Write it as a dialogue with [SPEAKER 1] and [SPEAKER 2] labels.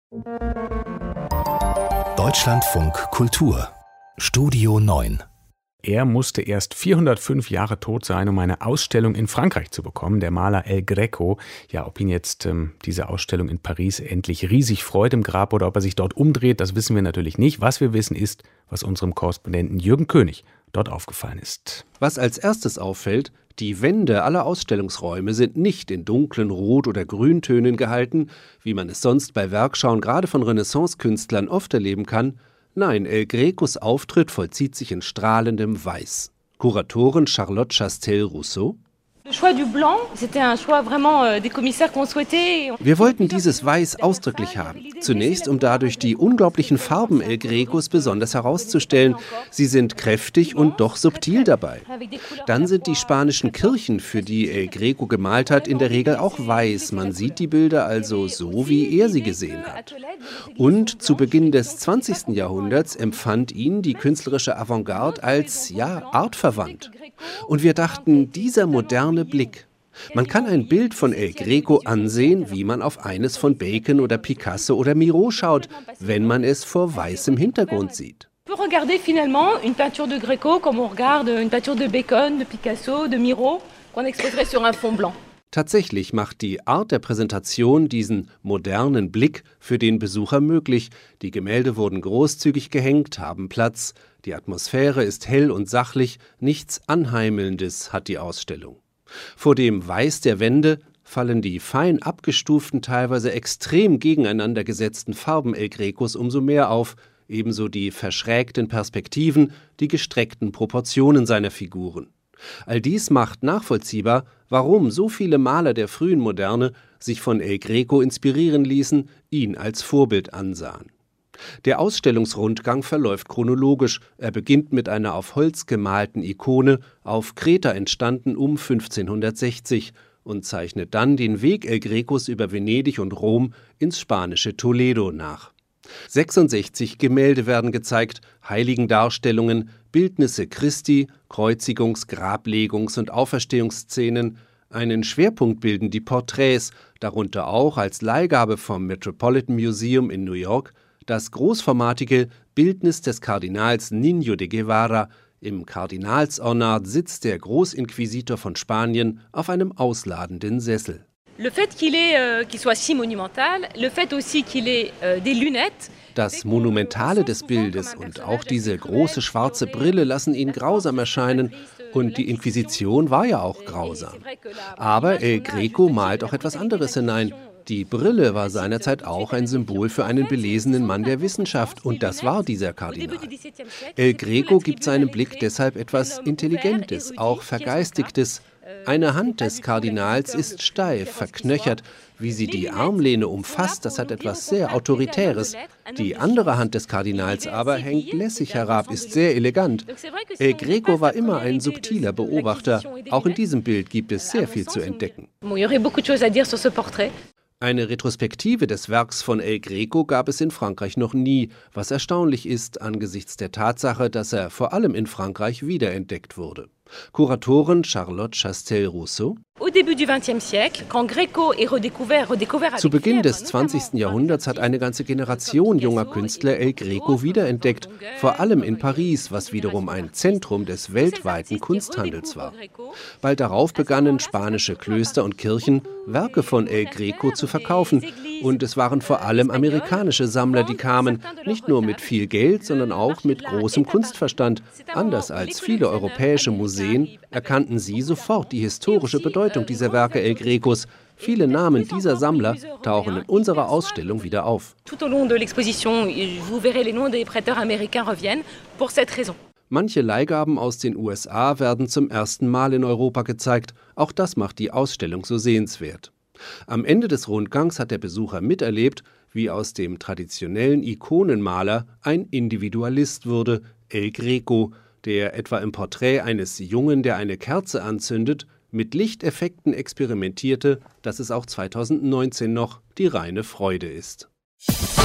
[SPEAKER 1] Deutschlandfunk Kultur Studio 9.
[SPEAKER 2] Er musste erst 405 Jahre tot sein, um eine Ausstellung in Frankreich zu bekommen, der Maler El Greco. Ja, ob ihn jetzt diese Ausstellung in Paris endlich riesig freut im Grab oder ob er sich dort umdreht, das wissen wir natürlich nicht. Was wir wissen ist, was unserem Korrespondenten Jürgen König dort aufgefallen ist.
[SPEAKER 3] Was als erstes auffällt: Die Wände aller Ausstellungsräume sind nicht in dunklen Rot- oder Grüntönen gehalten, wie man es sonst bei Werkschauen gerade von Renaissance-Künstlern oft erleben kann. Nein, El Grecos Auftritt vollzieht sich in strahlendem Weiß. Kuratorin Charlotte Chastel-Rousseau: Wir wollten dieses Weiß ausdrücklich haben. Zunächst, um dadurch die unglaublichen Farben El Grecos besonders herauszustellen. Sie sind kräftig und doch subtil dabei. Dann sind die spanischen Kirchen, für die El Greco gemalt hat, in der Regel auch weiß. Man sieht die Bilder also so, wie er sie gesehen hat. Und zu Beginn des 20. Jahrhunderts empfand ihn die künstlerische Avantgarde als, artverwandt. Und wir dachten, dieser moderne Blick. Man kann ein Bild von El Greco ansehen, wie man auf eines von Bacon oder Picasso oder Miro schaut, wenn man es vor weißem Hintergrund sieht. Tatsächlich macht die Art der Präsentation diesen modernen Blick für den Besucher möglich. Die Gemälde wurden großzügig gehängt, haben Platz. Die Atmosphäre ist hell und sachlich, nichts Anheimelndes hat die Ausstellung. Vor dem Weiß der Wände fallen die fein abgestuften, teilweise extrem gegeneinander gesetzten Farben El Grecos umso mehr auf, ebenso die verschrägten Perspektiven, die gestreckten Proportionen seiner Figuren. All dies macht nachvollziehbar, warum so viele Maler der frühen Moderne sich von El Greco inspirieren ließen, ihn als Vorbild ansahen. Der Ausstellungsrundgang verläuft chronologisch. Er beginnt mit einer auf Holz gemalten Ikone, auf Kreta entstanden um 1560, und zeichnet dann den Weg El Grecos über Venedig und Rom ins spanische Toledo nach. 66 Gemälde werden gezeigt, Heiligendarstellungen, Bildnisse Christi, Kreuzigungs-, Grablegungs- und Auferstehungsszenen. Einen Schwerpunkt bilden die Porträts, darunter auch als Leihgabe vom Metropolitan Museum in New York das großformatige Bildnis des Kardinals Niño de Guevara. Im Kardinalsornat sitzt der Großinquisitor von Spanien auf einem ausladenden Sessel. Das Monumentale des Bildes und auch diese große schwarze Brille lassen ihn grausam erscheinen, und die Inquisition war ja auch grausam. Aber El Greco malt auch etwas anderes hinein. Die Brille war seinerzeit auch ein Symbol für einen belesenen Mann der Wissenschaft, und das war dieser Kardinal. El Greco gibt seinem Blick deshalb etwas Intelligentes, auch Vergeistigtes. Eine Hand des Kardinals ist steif, verknöchert. Wie sie die Armlehne umfasst, das hat etwas sehr Autoritäres. Die andere Hand des Kardinals aber hängt lässig herab, ist sehr elegant. El Greco war immer ein subtiler Beobachter. Auch in diesem Bild gibt es sehr viel zu entdecken. Eine Retrospektive des Werks von El Greco gab es in Frankreich noch nie, was erstaunlich ist angesichts der Tatsache, dass er vor allem in Frankreich wiederentdeckt wurde. Kuratorin Charlotte Chastel-Rousseau: Zu Beginn des 20. Jahrhunderts hat eine ganze Generation junger Künstler El Greco wiederentdeckt, vor allem in Paris, was wiederum ein Zentrum des weltweiten Kunsthandels war. Bald darauf begannen spanische Klöster und Kirchen, Werke von El Greco zu verkaufen, und es waren vor allem amerikanische Sammler, die kamen, nicht nur mit viel Geld, sondern auch mit großem Kunstverstand. Anders als viele europäische Museen erkannten sie sofort die historische Bedeutung dieser Werke El Grecos. Viele Namen dieser Sammler tauchen in unserer Ausstellung wieder auf. Manche Leihgaben aus den USA werden zum ersten Mal in Europa gezeigt. Auch das macht die Ausstellung so sehenswert. Am Ende des Rundgangs hat der Besucher miterlebt, wie aus dem traditionellen Ikonenmaler ein Individualist wurde, El Greco, der etwa im Porträt eines Jungen, der eine Kerze anzündet, mit Lichteffekten experimentierte, dass es auch 2019 noch die reine Freude ist.